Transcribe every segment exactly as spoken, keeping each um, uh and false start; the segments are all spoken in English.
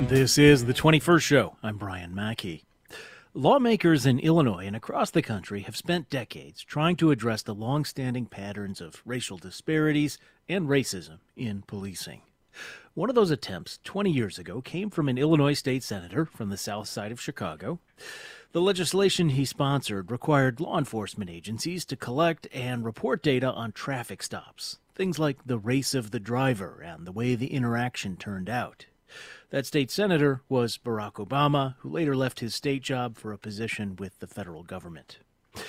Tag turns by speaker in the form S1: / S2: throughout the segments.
S1: This is the twenty-first Show. I'm Brian Mackey. Lawmakers in Illinois and across the country have spent decades trying to address the long-standing patterns of racial disparities and racism in policing. One of those attempts twenty years ago came from an Illinois state senator from the south side of Chicago. The legislation he sponsored required law enforcement agencies to collect and report data on traffic stops, things like the race of the driver and the way the interaction turned out. That state senator was Barack Obama, who later left his state job for a position with the federal government.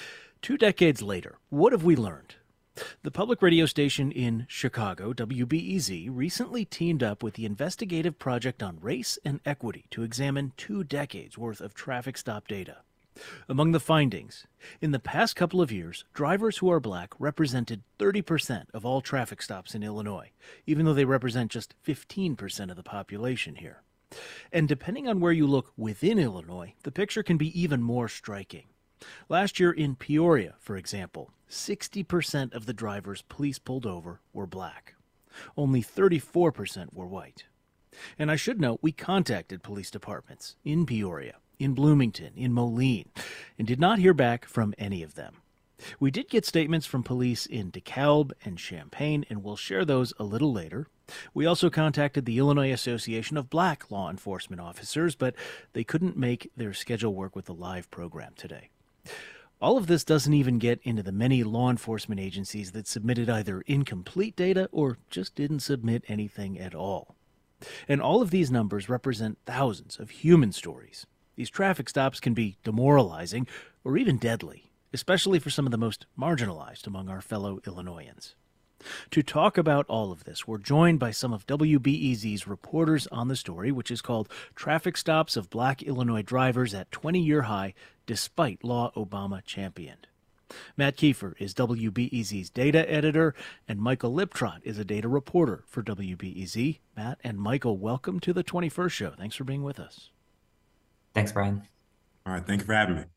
S1: Two decades later, what have we learned? The public radio station in Chicago, W B E Z, recently teamed up with the Investigative Project on Race and Equity to examine two decades worth of traffic stop data. Among the findings, in the past couple of years, drivers who are black represented thirty percent of all traffic stops in Illinois, even though they represent just fifteen percent of the population here. And depending on where you look within Illinois, the picture can be even more striking. Last year in Peoria, for example, sixty percent of the drivers police pulled over were black. Only thirty-four percent were white. And I should note, we contacted police departments in Peoria, in Bloomington, in Moline, and did not hear back from any of them. We did get statements from police in DeKalb and Champaign, and we'll share those a little later. We also contacted the Illinois Association of Black Law Enforcement Officers, but they couldn't make their schedule work with the live program today. All of this doesn't even get into the many law enforcement agencies that submitted either incomplete data or just didn't submit anything at all. And all of these numbers represent thousands of human stories. These traffic stops can be demoralizing or even deadly, especially for some of the most marginalized among our fellow Illinoisans. To talk about all of this, we're joined by some of W B E Z's reporters on the story, which is called Traffic Stops of Black Illinois Drivers at twenty-Year High Despite Law Obama Championed. Matt Kiefer is W B E Z's data editor, and Michael Liptrot is a data reporter for W B E Z. Matt and Michael, welcome to the twenty-first Show. Thanks for being with us.
S2: Thanks, Brian.
S3: All right, thank you for having me.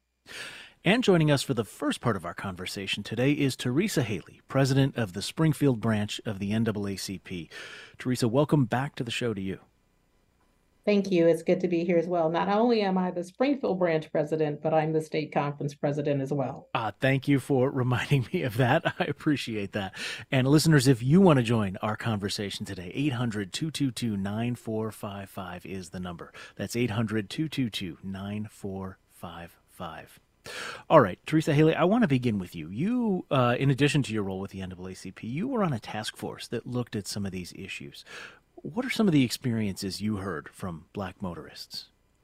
S1: And joining us for the first part of our conversation today is Teresa Haley, president of the Springfield branch of the N double A C P. Teresa, welcome back to the show to you.
S4: Thank you. It's good to be here as well. Not only am I the Springfield branch president, but I'm the state conference president as well.
S1: Uh, thank you for reminding me of that. I appreciate that. And listeners, if you want to join our conversation today, eight hundred, two two two, nine four five five is the number. That's eight hundred, two two two, nine four five five. All right, Teresa Haley, I want to begin with you. You, uh, in addition to your role with the N double A C P, you were on a task force that looked at some of these issues. What are some of the experiences you heard from black motorists?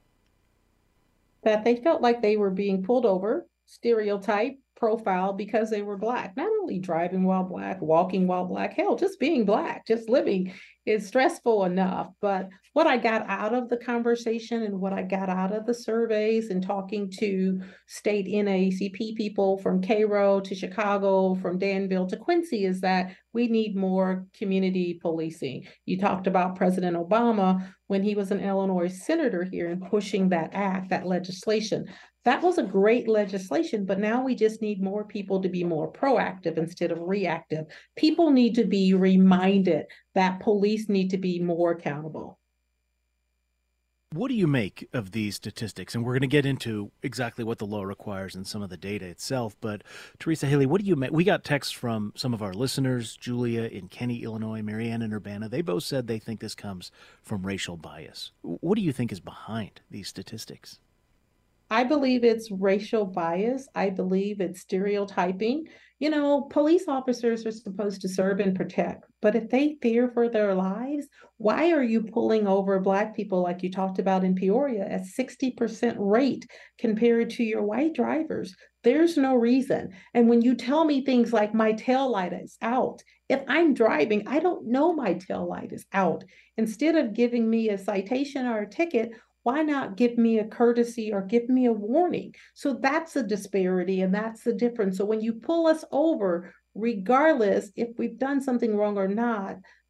S4: That they felt like they were being pulled over, stereotyped, profiled because they were black. Not only driving while black, walking while black, hell, just being black, just living is stressful enough. But what I got out of the conversation and what I got out of the surveys and talking to state N double A C P people from Cairo to Chicago, from Danville to Quincy, is that we need more community policing. You talked about President Obama when he was an Illinois senator here and pushing that act, that legislation. That was a great legislation, but now we just need more people to be more proactive instead of reactive. People need to be reminded that police need to be more accountable.
S1: What do you make of these statistics? And we're going to get into exactly what the law requires and some of the data itself. But Teresa Haley, what do you make? We got texts from some of our listeners, Julia in Kenny, Illinois, Marianne in Urbana. They both said they think this comes from racial bias. What do you think is behind these statistics?
S4: I believe it's racial bias. I believe it's stereotyping. You know, police officers are supposed to serve and protect, but if they fear for their lives, why are you pulling over black people like you talked about in Peoria at sixty percent rate compared to your white drivers? There's no reason. And when you tell me things like my tail light is out, if I'm driving, I don't know my tail light is out. Instead of giving me a citation or a ticket, why not give me a courtesy or give me a warning? So that's a disparity and that's the difference. So when you pull us over, regardless if we've done something wrong or not,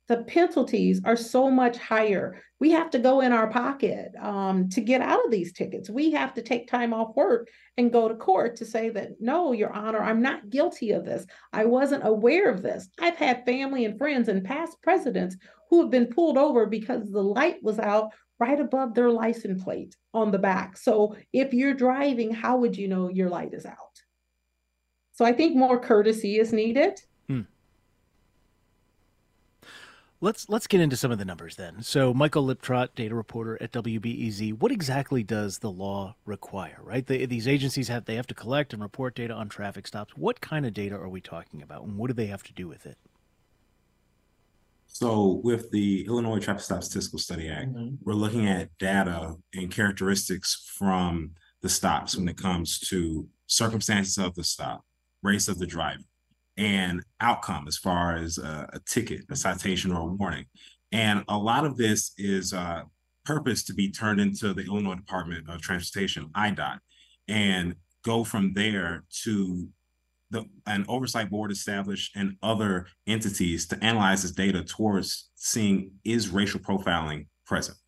S4: the penalties are so much higher. We have to go in our pocket um, to get out of these tickets. We have to take time off work and go to court to say that, no, Your Honor, I'm not guilty of this. I wasn't aware of this. I've had family and friends and past presidents who have been pulled over because the light was out right above their license plate on the back. So if you're driving, how would you know your light is out? So I think more courtesy is needed.
S1: Hmm. Let's let's get into some of the numbers then. So Michael Liptrot, data reporter at W B E Z, what exactly does the law require, right? They, these agencies have, they have to collect and report data on traffic stops. What kind of data are we talking about, and what do they have to do with it?
S3: So with the Illinois Traffic Stop Statistical Study Act, mm-hmm. we're looking at data and characteristics from the stops when it comes to circumstances of the stop, race of the driver, and outcome as far as a, a ticket, a citation, or a warning. And a lot of this is uh, purposed to be turned into the Illinois Department of Transportation, I D O T, and go from there to the, an oversight board established and other entities to analyze this data towards seeing, is racial profiling present?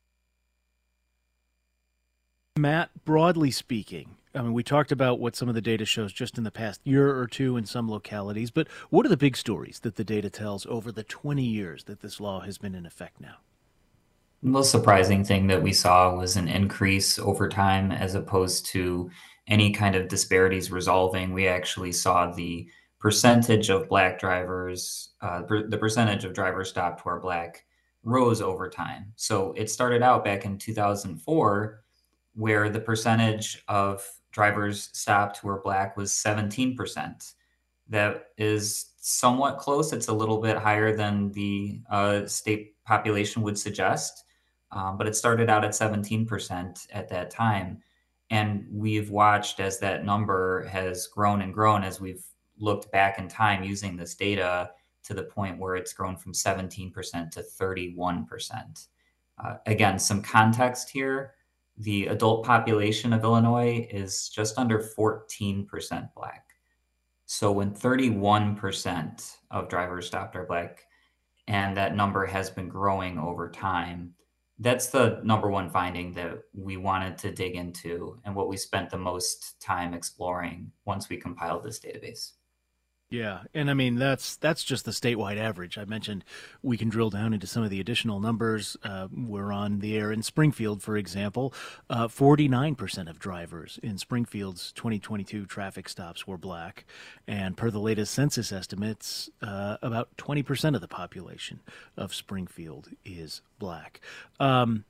S1: Matt, broadly speaking, I mean, we talked about what some of the data shows just in the past year or two in some localities, but what are the big stories that the data tells over the twenty years that this law has been in effect now?
S2: The most surprising thing that we saw was an increase over time as opposed to any kind of disparities resolving. We actually saw the percentage of Black drivers, uh, per, the percentage of drivers stopped who are Black rose over time. So it started out back in two thousand four, where the percentage of drivers stopped who are Black was seventeen percent. That is somewhat close. It's a little bit higher than the uh, state population would suggest, um, but it started out at seventeen percent at that time. And we've watched as that number has grown and grown as we've looked back in time using this data to the point where it's grown from seventeen percent to thirty-one percent. Uh, again, some context here. The adult population of Illinois is just under fourteen percent Black. So when thirty-one percent of drivers stopped are Black, and that number has been growing over time, that's the number one finding that we wanted to dig into and what we spent the most time exploring once we compiled this database.
S1: Yeah, and I mean, that's that's just the statewide average. I mentioned we can drill down into some of the additional numbers. Uh, we're on the air in Springfield, for example. Uh, forty-nine percent of drivers in Springfield's twenty twenty-two traffic stops were Black. And per the latest census estimates, uh, about twenty percent of the population of Springfield is Black. Um,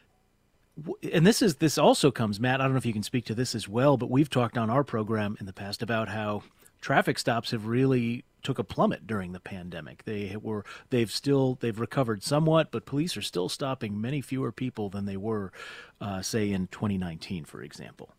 S1: And this is this also comes, Matt, I don't know if you can speak to this as well, but we've talked on our program in the past about how traffic stops have really took a plummet during the pandemic. They were they've still they've recovered somewhat, but police are still stopping many fewer people than they were, uh, say, in twenty nineteen, for example.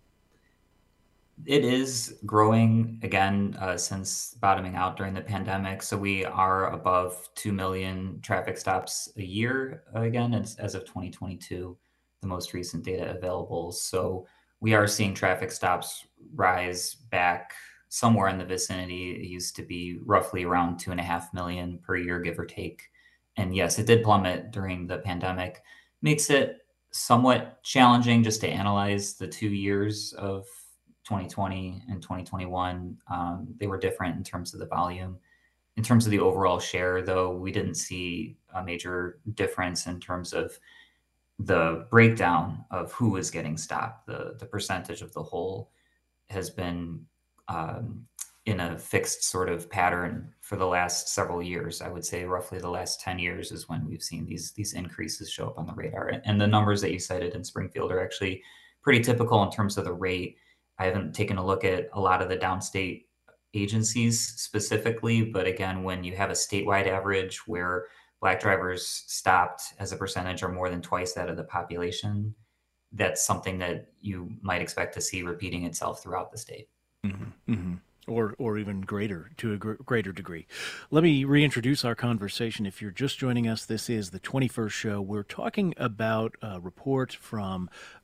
S2: It is growing again uh, since bottoming out during the pandemic. So we are above two million traffic stops a year again, as, as of twenty twenty-two, the most recent data available. So we are seeing traffic stops rise back somewhere in the vicinity. It used to be roughly around two and a half million per year, give or take. And yes, it did plummet during the pandemic. Makes it somewhat challenging just to analyze the two years of twenty twenty and twenty twenty-one. Um, they were different in terms of the volume. In terms of the overall share, though, we didn't see a major difference in terms of the breakdown of who was getting stopped. The, the percentage of the whole has been um, in a fixed sort of pattern for the last several years. I would say roughly the last ten years is when we've seen these, these increases show up on the radar. And the numbers that you cited in Springfield are actually pretty typical in terms of the rate. I haven't taken a look at a lot of the downstate agencies specifically, but again, when you have a statewide average where Black drivers stopped as a percentage are more than twice that of the population, that's something that you might expect to see repeating itself throughout the state.
S1: Mm-hmm, mm-hmm. Or, or even greater, to a gr- greater degree. Let me reintroduce our conversation. If you're just joining us, this is the twenty-first show. We're talking about a report from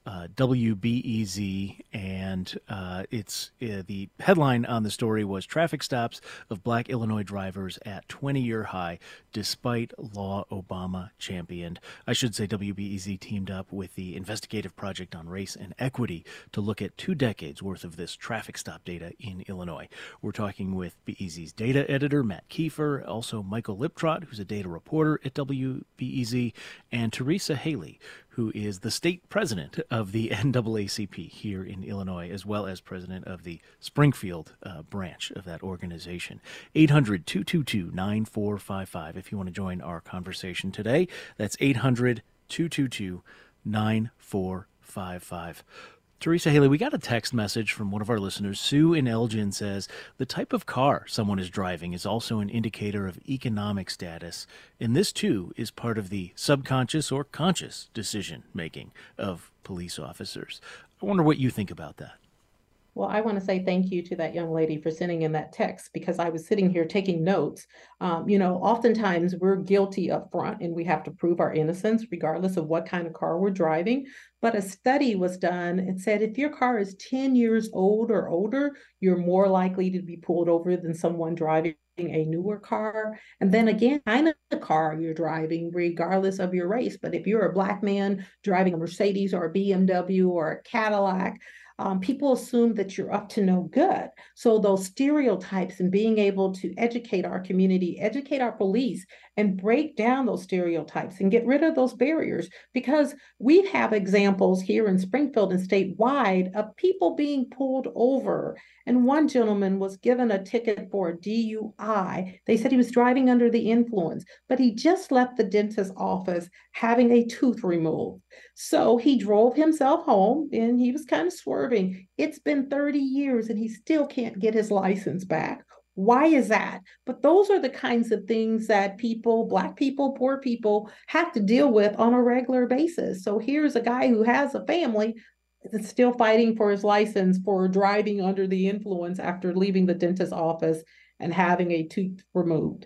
S1: uh, W B E Z, and uh, it's uh, the headline on the story was "Traffic Stops of Black Illinois Drivers at twenty-year High Despite Law Obama Championed." I should say W B E Z teamed up with the Investigative Project on Race and Equity to look at two decades worth of this traffic stop data in Illinois. We're talking with B E Z's data editor, Matt Kiefer, also Michael Liptrot, who's a data reporter at W B E Z, and Teresa Haley, who is the state president of the N double A C P here in Illinois, as well as president of the Springfield uh, branch of that organization. eight hundred, two two two, nine four five five if you want to join our conversation today. That's eight hundred, two two two, nine four five five. Teresa Haley, we got a text message from one of our listeners. Sue in Elgin says, the type of car someone is driving is also an indicator of economic status, and this too is part of the subconscious or conscious decision-making of police officers. I wonder what you think about that.
S4: Well, I want to say thank you to that young lady for sending in that text, because I was sitting here taking notes. Um, you know, oftentimes we're guilty up front and we have to prove our innocence regardless of what kind of car we're driving. But a study was done and said if your car is ten years old or older, you're more likely to be pulled over than someone driving a newer car. And then again, kind of the car you're driving, regardless of your race. But if you're a Black man driving a Mercedes or a B M W or a Cadillac, Um, people assume that you're up to no good. So those stereotypes and being able to educate our community, educate our police, and break down those stereotypes and get rid of those barriers, because we have examples here in Springfield and statewide of people being pulled over. And one gentleman was given a ticket for a D U I. They said he was driving under the influence, but he just left the dentist's office having a tooth removed. So he drove himself home and he was kind of swerving. It's been thirty years and he still can't get his license back. Why is that? But those are the kinds of things that people, Black people, poor people, have to deal with on a regular basis. So here's a guy who has a family that's still fighting for his license for driving under the influence after leaving the dentist's office and having a tooth removed.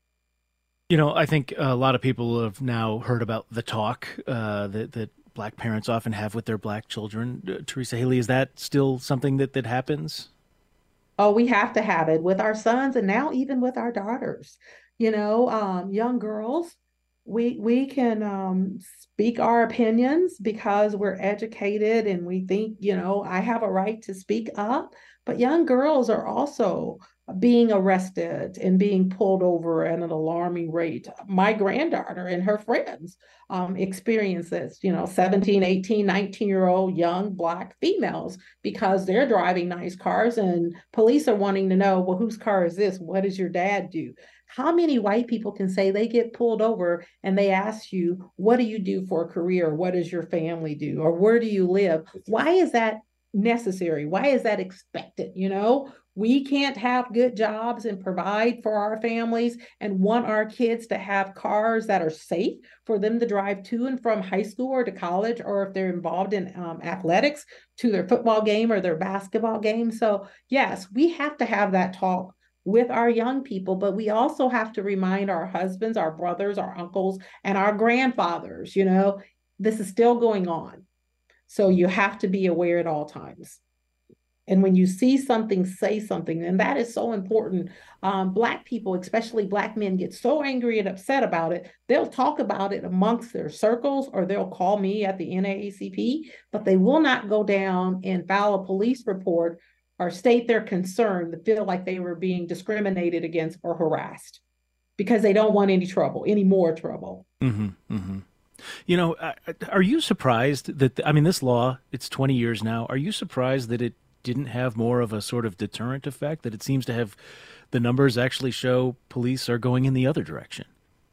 S1: You know, I think a lot of people have now heard about the talk uh, that, that Black parents often have with their Black children. Uh, Teresa Haley, is that still something that, that happens?
S4: Oh, we have to have it with our sons and now even with our daughters. You know, um, young girls, we we can um, speak our opinions because we're educated and we think, you know, I have a right to speak up. But young girls are also being arrested and being pulled over at an alarming rate. My granddaughter and her friends um, experience this, you know, seventeen, eighteen, nineteen year old young Black females, because they're driving nice cars and police are wanting to know, well, whose car is this? What does your dad do? How many white people can say they get pulled over and they ask you, what do you do for a career? What does your family do? Or where do you live? Why is that necessary? Why is that expected? You know, we can't have good jobs and provide for our families and want our kids to have cars that are safe for them to drive to and from high school or to college, or if they're involved in um, athletics, to their football game or their basketball game. So yes, we have to have that talk with our young people, but we also have to remind our husbands, our brothers, our uncles, and our grandfathers, you know, this is still going on. So you have to be aware at all times. And when you see something, say something. And that is so important. Um, Black people, especially Black men, get so angry and upset about it. They'll talk about it amongst their circles, or they'll call me at the N double A C P, but they will not go down and file a police report or state their concern to feel like they were being discriminated against or harassed, because they don't want any trouble, any more trouble.
S1: Mm-hmm, mm-hmm. You know, are you surprised that, I mean, this law, it's twenty years now. Are you surprised that it didn't have more of a sort of deterrent effect, that it seems to have, the numbers actually show police are going in the other direction?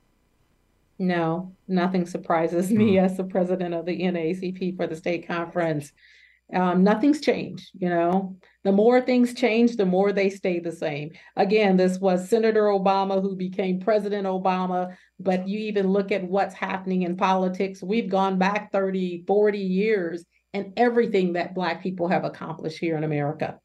S4: No, nothing surprises me as the president of the N double A C P for the state conference. Um, nothing's changed, you know. The more things change, the more they stay the same. Again, this was Senator Obama who became President Obama, but you even look at what's happening in politics. We've gone back thirty, forty years and everything that Black people have accomplished here in America.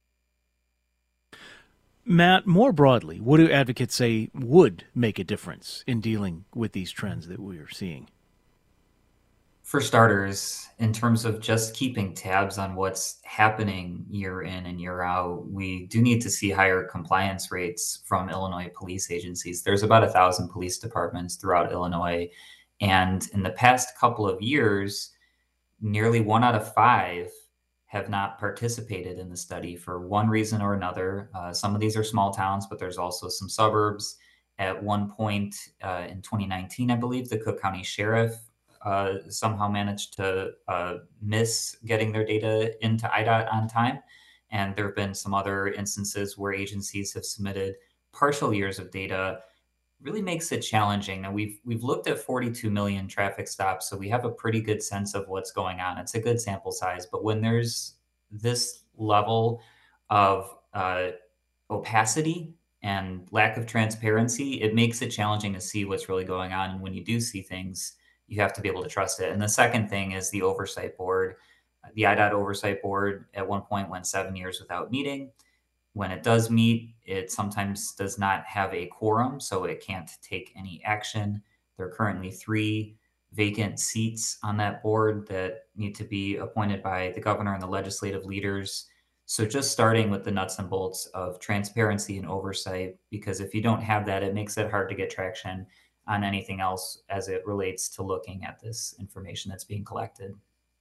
S1: Matt, more broadly, what do advocates say would make a difference in dealing with these trends that we are seeing?
S2: For starters, in terms of just keeping tabs on what's happening year in and year out, we do need to see higher compliance rates from Illinois police agencies. There's about a thousand police departments throughout Illinois. And in the past couple of years, nearly one out of five have not participated in the study for one reason or another. Uh, some of these are small towns, but there's also some suburbs. At one point uh, in twenty nineteen, I believe, the Cook County Sheriff uh, somehow managed to uh, miss getting their data into I D O T on time. And there have been some other instances where agencies have submitted partial years of data. Really makes it challenging. Now we've we've looked at forty-two million traffic stops, so we have a pretty good sense of what's going on. It's a good sample size, but when there's this level of uh, opacity and lack of transparency, it makes it challenging to see what's really going on. And when you do see things, you have to be able to trust it. And the second thing is the oversight board. The I D O T oversight board at one point went seven years without meeting. When it does meet, it sometimes does not have a quorum, so it can't take any action. There are currently three vacant seats on that board that need to be appointed by the governor and the legislative leaders. So just starting with the nuts and bolts of transparency and oversight, because if you don't have that, it makes it hard to get traction on anything else as it relates to looking at this information that's being collected.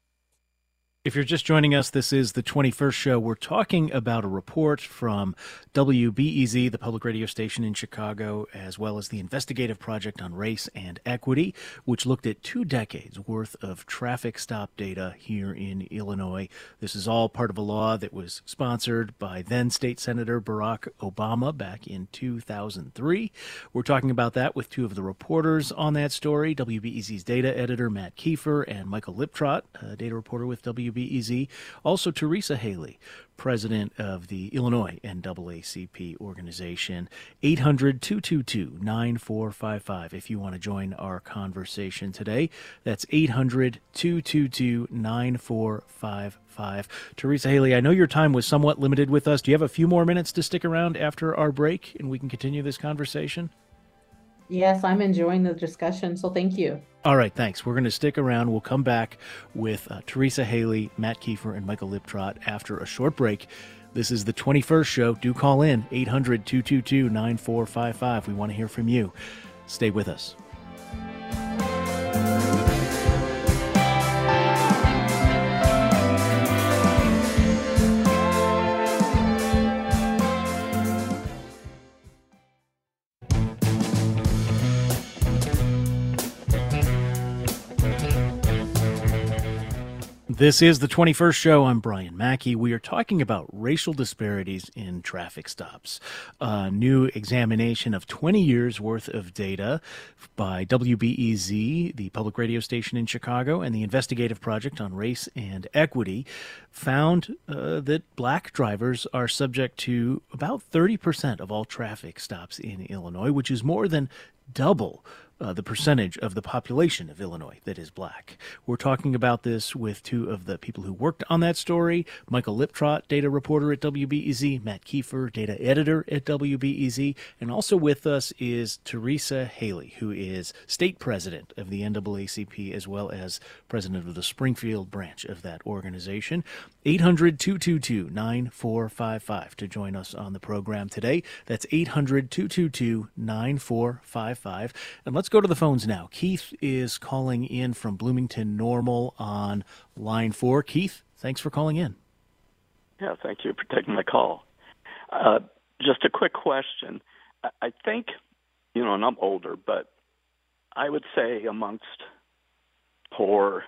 S1: If you're just joining us, this is the twenty-first show. We're talking about a report from W B E Z, the public radio station in Chicago, as well as the Investigative Project on Race and Equity, which looked at two decades worth of traffic stop data here in Illinois. This is all part of a law that was sponsored by then State Senator Barack Obama back in two thousand three. We're talking about that with two of the reporters on that story, W B E Z's data editor Matt Kiefer and Michael Liptrot, a data reporter with W B E Z. Also, Teresa Haley, president of the Illinois N double A C P organization. eight hundred, two two two, nine four five five if you want to join our conversation today. That's eight hundred, two two two, nine four five five. Teresa Haley, I know your time was somewhat limited with us. Do you have a few more minutes to stick around after our break and we can continue this conversation?
S4: Yes, I'm enjoying the discussion, so thank you.
S1: All right, thanks. We're going to stick around. We'll come back with uh, Teresa Haley, Matt Kiefer, and Michael Liptrot after a short break. This is the twenty-first show. Do call in, eight hundred, two two two, nine four five five. We want to hear from you. Stay with us. This is the twenty-first show. I'm Brian Mackey. We are talking about racial disparities in traffic stops. A new examination of twenty years worth of data by W B E Z, the public radio station in Chicago, and the Investigative Project on Race and Equity found uh, that black drivers are subject to about thirty percent of all traffic stops in Illinois, which is more than double Uh, the percentage of the population of Illinois that is black. We're talking about this with two of the people who worked on that story, Michael Liptrot, data reporter at W B E Z, Matt Kiefer, data editor at W B E Z, and also with us is Teresa Haley, who is state president of the N double A C P as well as president of the Springfield branch of that organization. eight hundred, two two two, nine four five five to join us on the program today. That's eight hundred, two two two, nine four five five. And let's go to the phones now. Keith is calling in from Bloomington Normal on line four. Keith, thanks for calling in.
S5: Yeah, thank you for taking my call. Uh, just a quick question. I, I think, you know, and I'm older, but I would say amongst poor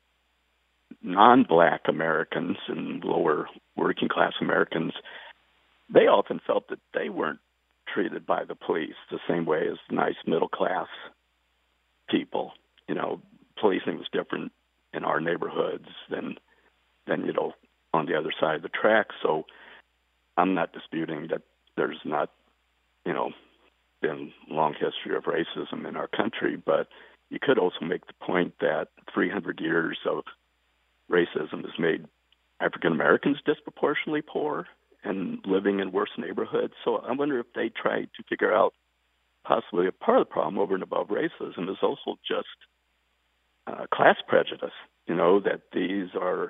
S5: non-black Americans and lower working class Americans, they often felt that they weren't treated by the police the same way as nice middle class people. You know, policing was different in our neighborhoods than, than, you know, on the other side of the tracks. So I'm not disputing that there's not, you know, been long history of racism in our country, but you could also make the point that three hundred years of racism has made African Americans disproportionately poor and living in worse neighborhoods. So I wonder if they tried to figure out possibly a part of the problem over and above racism is also just uh, class prejudice, you know, that these are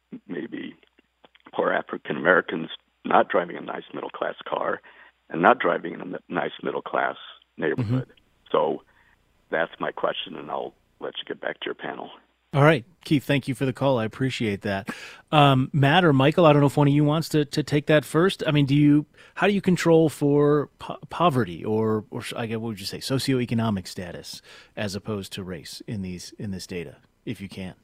S5: maybe poor African Americans not driving a nice middle class car and not driving in a nice middle class neighborhood. Mm-hmm. So that's my question, and I'll let you get back to your panel.
S1: All right, Keith, thank you for the call. I appreciate that. Um, Matt or Michael, I don't know if one of you wants to, to take that first. I mean, do you, how do you control for po- poverty or, or I guess, what would you say, socioeconomic status as opposed to race in these, in this data, if you can?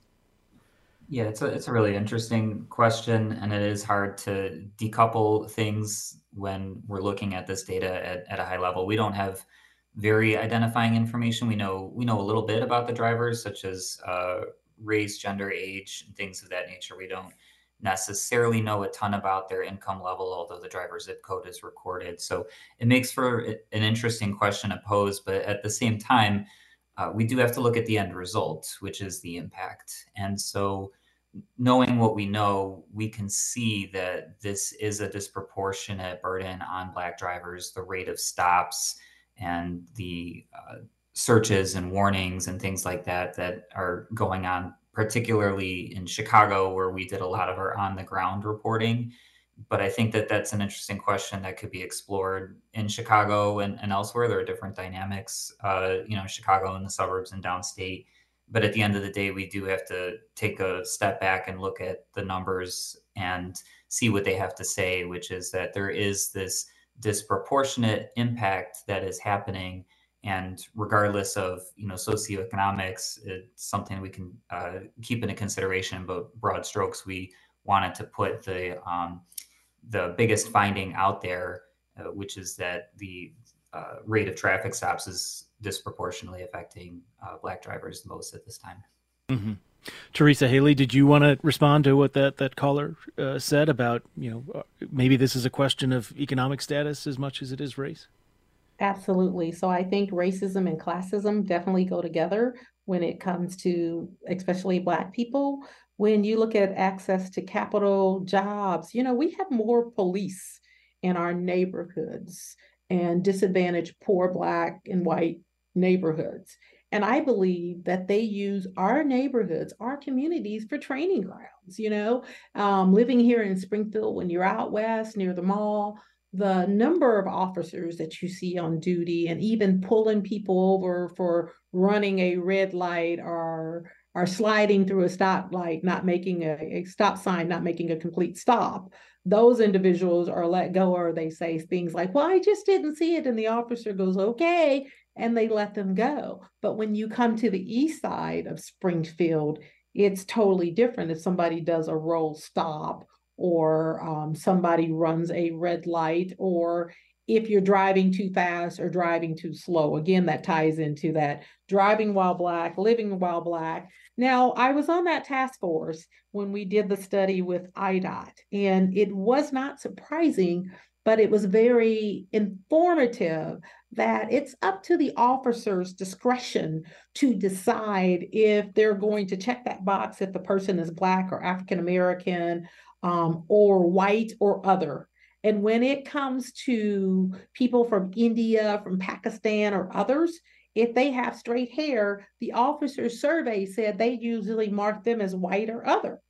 S2: Yeah, it's a, it's a really interesting question, and it is hard to decouple things when we're looking at this data at, at a high level. We don't have very identifying information. We know we know a little bit about the drivers, such as uh, race, gender, age, and things of that nature. We don't necessarily know a ton about their income level, although the driver's zip code is recorded. So it makes for an interesting question to pose. But at the same time, uh, we do have to look at the end result, which is the impact. And so knowing what we know, we can see that this is a disproportionate burden on Black drivers. The rate of stops and the uh, searches and warnings and things like that that are going on, particularly in Chicago, where we did a lot of our on-the-ground reporting. But I think that that's an interesting question that could be explored in Chicago and, and elsewhere. There are different dynamics, uh, you know, Chicago and the suburbs and downstate. But at the end of the day, we do have to take a step back and look at the numbers and see what they have to say, which is that there is this disproportionate impact that is happening. And regardless of, you know, socioeconomics, it's something we can uh, keep into consideration. But broad strokes, we wanted to put the um, the biggest finding out there, uh, which is that the uh, rate of traffic stops is disproportionately affecting uh, Black drivers the most at this time.
S1: Mm-hmm. Teresa Haley, did you want to respond to what that, that caller uh, said about, you know, maybe this is a question of economic status as much as it is race?
S4: Absolutely. So I think racism and classism definitely go together when it comes to especially Black people. When you look at access to capital, jobs, you know, we have more police in our neighborhoods and disadvantaged poor Black and white neighborhoods. And I believe that they use our neighborhoods, our communities for training grounds. You know, um, living here in Springfield, when you're out west near the mall, the number of officers that you see on duty and even pulling people over for running a red light or, or sliding through a stoplight, not making a, a stop sign, not making a complete stop. Those individuals are let go, or they say things like, well, I just didn't see it. And the officer goes, okay. And they let them go. But when you come to the east side of Springfield, it's totally different. If somebody does a roll stop, or um, somebody runs a red light, or if you're driving too fast or driving too slow. Again, that ties into that driving while Black, living while Black. Now, I was on that task force when we did the study with I D O T, and it was not surprising, but it was very informative that it's up to the officer's discretion to decide if they're going to check that box if the person is Black or African American, um, or white or other. And when it comes to people from India, from Pakistan or others, if they have straight hair, the officer's survey said they usually mark them as white or other.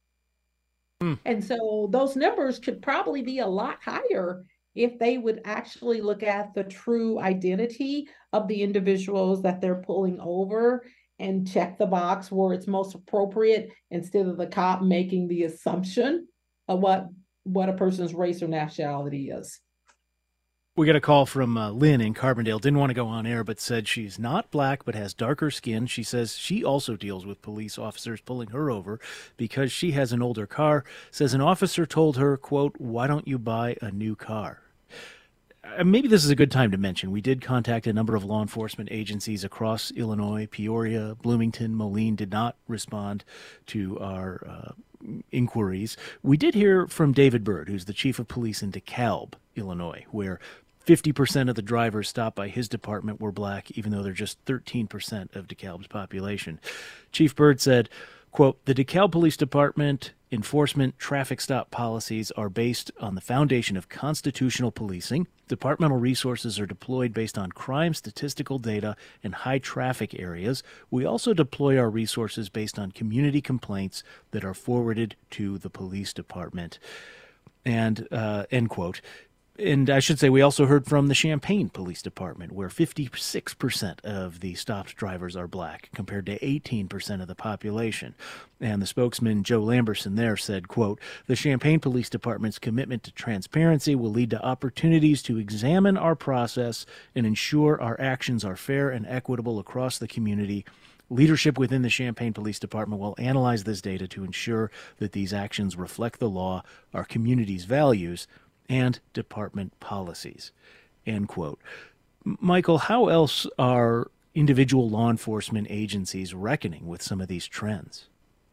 S4: Mm. And so those numbers could probably be a lot higher if they would actually look at the true identity of the individuals that they're pulling over and check the box where it's most appropriate, instead of the cop making the assumption of what, what a person's race or nationality is.
S1: We got a call from uh, Lynn in Carbondale. Didn't want to go on air, but said she's not Black but has darker skin. She says she also deals with police officers pulling her over because she has an older car. Says an officer told her, quote, "Why don't you buy a new car?" Uh, maybe this is a good time to mention we did contact a number of law enforcement agencies across Illinois. Peoria, Bloomington, Moline did not respond to our uh, inquiries. We did hear from David Byrd, who's the chief of police in DeKalb, Illinois, where fifty percent of the drivers stopped by his department were Black, even though they're just thirteen percent of DeKalb's population. Chief Byrd said, quote, "The DeKalb Police Department enforcement traffic stop policies are based on the foundation of constitutional policing. Departmental resources are deployed based on crime statistical data in high traffic areas. We also deploy our resources based on community complaints that are forwarded to the police department. And, uh, end quote. And I should say we also heard from the Champaign Police Department, where fifty-six percent of the stopped drivers are black, compared to eighteen percent of the population. And the spokesman, Joe Lamberson, there said, quote, "The Champaign Police Department's commitment to transparency will lead to opportunities to examine our process and ensure our actions are fair and equitable across the community. Leadership within the Champaign Police Department will analyze this data to ensure that these actions reflect the law, our community's values, and department policies," end quote. Michael, how else are individual law enforcement agencies reckoning with some of these trends?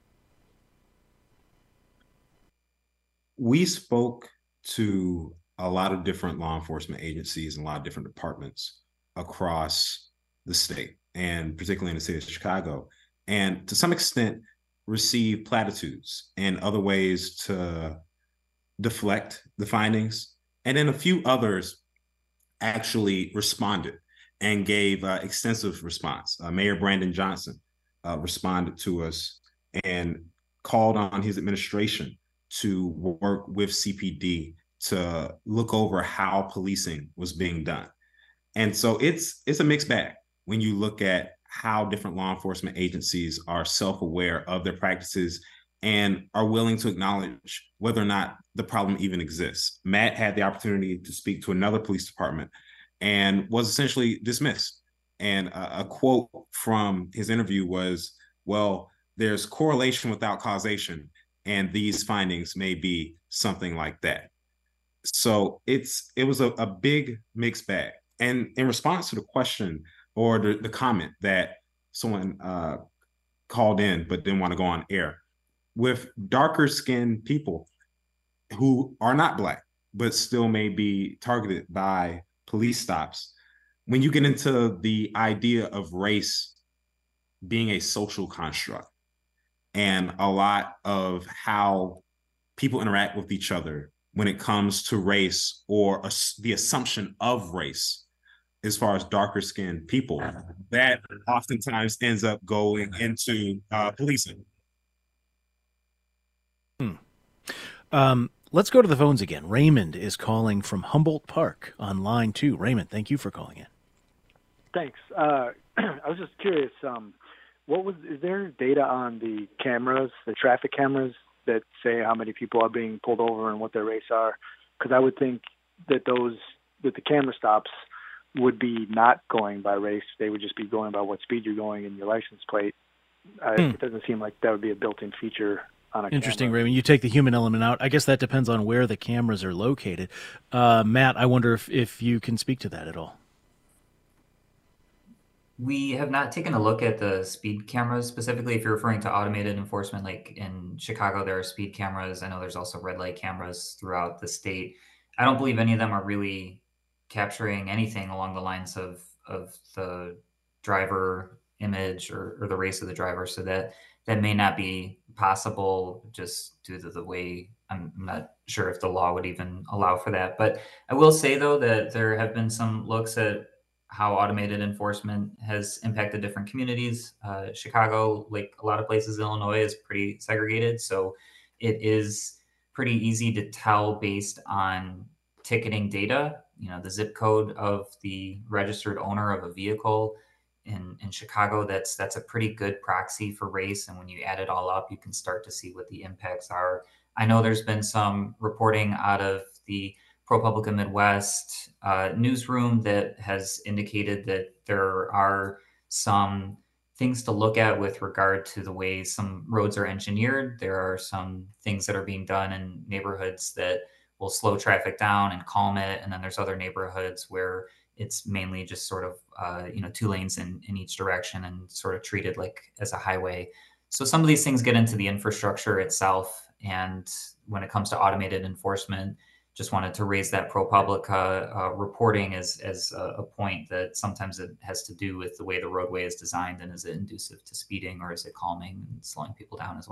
S3: We spoke to a lot of different law enforcement agencies and a lot of different departments across the state, and particularly in the city of Chicago, and to some extent received platitudes and other ways to deflect the findings. And then a few others actually responded and gave uh, extensive response. Uh, Mayor Brandon Johnson uh, responded to us and called on his administration to work with C P D to look over how policing was being done. And so it's it's a mixed bag when you look at how different law enforcement agencies are self-aware of their practices and are willing to acknowledge whether or not the problem even exists. Matt had the opportunity to speak to another police department and was essentially dismissed. And a, a quote from his interview was, "Well, there's correlation without causation, and these findings may be something like that." So it's it was a, a big mixed bag. And in response to the question or the, the comment that someone uh, called in but didn't want to go on air, with darker skinned people who are not black, but still may be targeted by police stops, when you get into the idea of race being a social construct and a lot of how people interact with each other when it comes to race or a, the assumption of race, as far as darker skinned people, that oftentimes ends up going into uh, policing.
S1: Hmm. Um, let's go to the phones again. Raymond is calling from Humboldt Park on line two. Raymond, thank you for calling in.
S6: Thanks. Uh, I was just curious. Um, what was is there data on the cameras, the traffic cameras that say how many people are being pulled over and what their race are? Because I would think that those that the camera stops would be not going by race. They would just be going by what speed you're going and your license plate. Uh, hmm. It doesn't seem like that would be a built-in feature on a
S1: Interesting,
S6: camera.
S1: Raymond. You take the human element out. I guess that depends on where the cameras are located. Uh, Matt, I wonder if, if you can speak to that at all.
S2: We have not taken a look at the speed cameras specifically. If you're referring to automated enforcement, like in Chicago, there are speed cameras. I know there's also red light cameras throughout the state. I don't believe any of them are really capturing anything along the lines of, of the driver image or, or the race of the driver. So that, that may not be possible just due to the way I'm not sure if the law would even allow for that. But I will say, though, that there have been some looks at how automated enforcement has impacted different communities. Uh, Chicago, like a lot of places in Illinois, is pretty segregated. So it is pretty easy to tell based on ticketing data, you know, the zip code of the registered owner of a vehicle in, in Chicago. That's that's a pretty good proxy for race. And when you add it all up, you can start to see what the impacts are. I know there's been some reporting out of the ProPublica Midwest uh, newsroom that has indicated that there are some things to look at with regard to the way some roads are engineered. There are some things that are being done in neighborhoods that will slow traffic down and calm it. And then there's other neighborhoods where it's mainly just sort of, uh, you know, two lanes in, in each direction and sort of treated like as a highway. So some of these things get into the infrastructure itself. And when it comes to automated enforcement, just wanted to raise that ProPublica uh, reporting as, as a, a point that sometimes it has to do with the way the roadway is designed, and is it inducive to speeding or is it calming and slowing people down as well?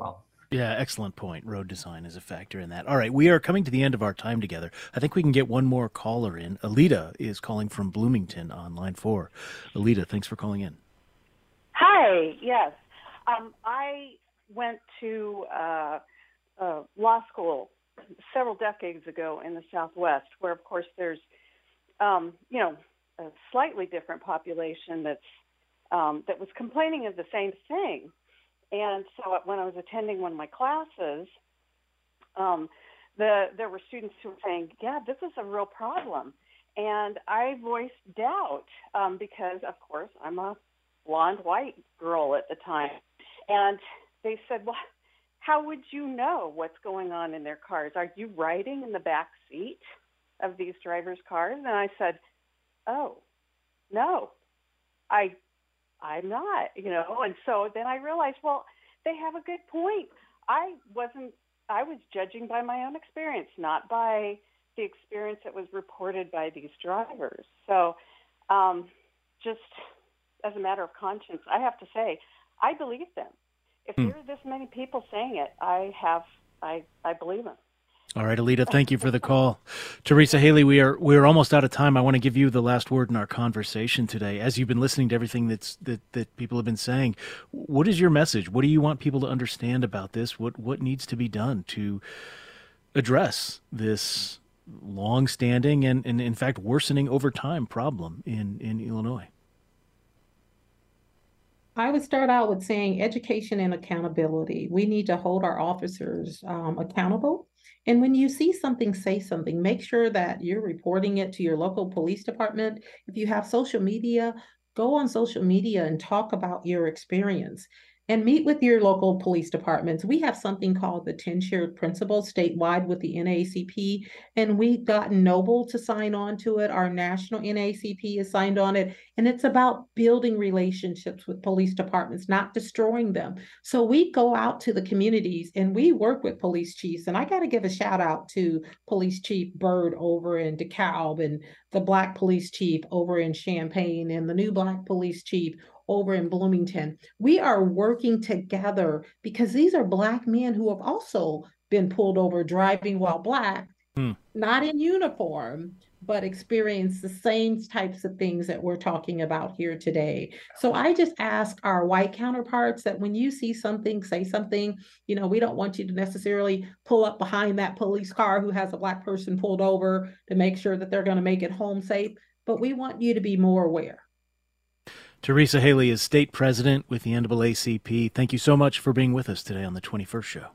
S1: Yeah, excellent point. Road design is a factor in that. All right, we are coming to the end of our time together. I think we can get one more caller in. Alita is calling from Bloomington on line four. Alita, thanks for calling in.
S7: Hi, yes. Um, I went to uh, uh, law school several decades ago in the Southwest, where, of course, there's, um, you know, a slightly different population that's um, that was complaining of the same thing. And so when I was attending one of my classes, um, the, there were students who were saying, yeah, this is a real problem. And I voiced doubt um, because, of course, I'm a blonde white girl at the time. And they said, well, how would you know what's going on in their cars? Are you riding in the back seat of these drivers' cars? And I said, oh, no, I I'm not, you know, and so then I realized, well, they have a good point. I wasn't, I was judging by my own experience, not by the experience that was reported by these drivers. So um, just as a matter of conscience, I have to say, I believe them. If
S1: Hmm.
S7: there are this many people saying it, I have, I, I believe them.
S1: All right, Alita, thank you for the call. Teresa Haley, we are we are almost out of time. I want to give you the last word in our conversation today. As you've been listening to everything that's that, that people have been saying, what is your message? What do you want people to understand about this? What what needs to be done to address this long-standing and, and in fact, worsening over time problem in, in Illinois?
S4: I would start out with saying education and accountability. We need to hold our officers um, accountable. And when you see something, say something. Make sure that you're reporting it to your local police department. If you have social media, go on social media and talk about your experience. And meet with your local police departments. We have something called the ten shared principles statewide with the N A A C P, and we've gotten Noble to sign on to it. Our national N A A C P is signed on it, and it's about building relationships with police departments, not destroying them. So we go out to the communities and we work with police chiefs, and I got to give a shout out to Police Chief Byrd over in DeKalb, and the Black Police Chief over in Champaign, and the new Black Police Chief over in Bloomington. We are working together because these are Black men who have also been pulled over driving while Black,
S1: Hmm.
S4: not in uniform, but experience the same types of things that we're talking about here today. So I just ask our white counterparts that when you see something, say something. You know, we don't want you to necessarily pull up behind that police car who has a Black person pulled over to make sure that they're going to make it home safe, but we want you to be more aware.
S1: Teresa Haley is state president with the N double A C P. Thank you so much for being with us today on the twenty-first show.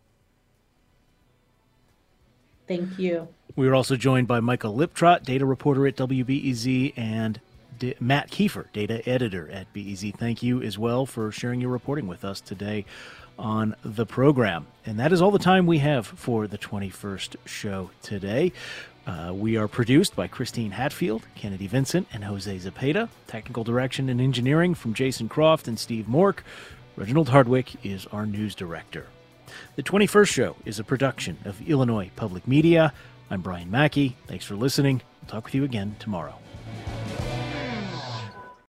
S4: Thank you.
S1: We were also joined by Michael Liptrot, data reporter at W B E Z, and D- Matt Kiefer, data editor at B E Z. Thank you as well for sharing your reporting with us today on the program. And that is all the time we have for the twenty-first show today. Uh, we are produced by Christine Hatfield, Kennedy Vincent, and Jose Zepeda. Technical direction and engineering from Jason Croft and Steve Mork. Reginald Hardwick is our news director. The twenty-first show is a production of Illinois Public Media. I'm Brian Mackey. Thanks for listening. I'll talk with you again tomorrow.